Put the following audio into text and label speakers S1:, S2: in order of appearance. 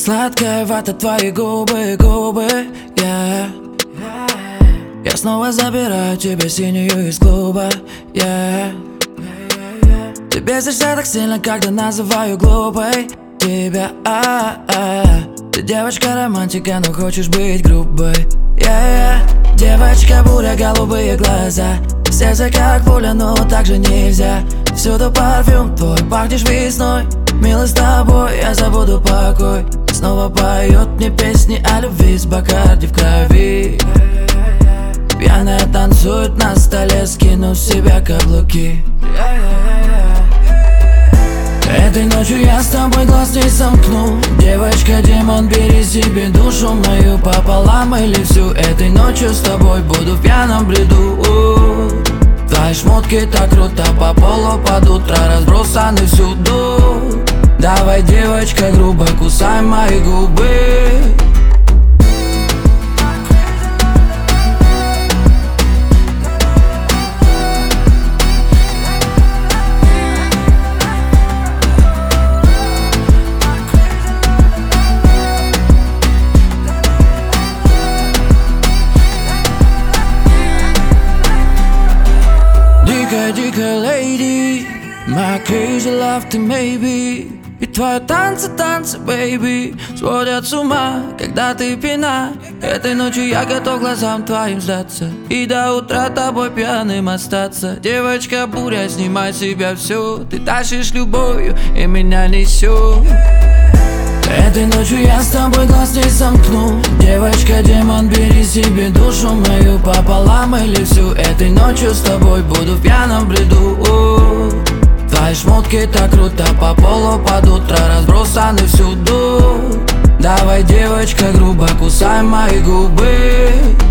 S1: Сладкая вата, твои губы, yeah. Я снова забираю тебе синюю из клуба, yeah. Ты бесишься так сильно, когда называю глупой тебя, Ты девочка-романтика, но хочешь быть грубой, yeah. Девочка буря, голубые глаза, сердце как пуля, но так же нельзя. Всюду парфюм твой, пахнешь весной. Милый, с тобой я забуду покой. Снова поет мне песни о любви с Бакарди в крови. Пьяная танцует на столе, скинув с себя каблуки. Этой ночью я с тобой глаз не сомкну. Девочка-демон, бери себе душу мою пополам или всю. Этой ночью с тобой буду в пьяном бреду. Твои шмотки так круто по полу под утро разбросаны всюду. Давай, девочка, грубо кусай мои губы. Дикая леди, my crazy love ты maybe. И твои танцы, baby, сводят с ума, когда ты пьяна. Этой ночью я готов глазам твоим сдаться и до утра тобой пьяным остаться. Девочка буря, снимай с себя всю. Ты тащишь любовью и меня несет. Этой ночью я с тобой глаз не сомкну. Девочка-демон, бери себе душу мою пополам или всю. Этой ночью с тобой буду в пьяном бреду. Твои шмотки так круто по полу под утро разбросаны всюду. Давай, девочка, грубо кусай мои губы.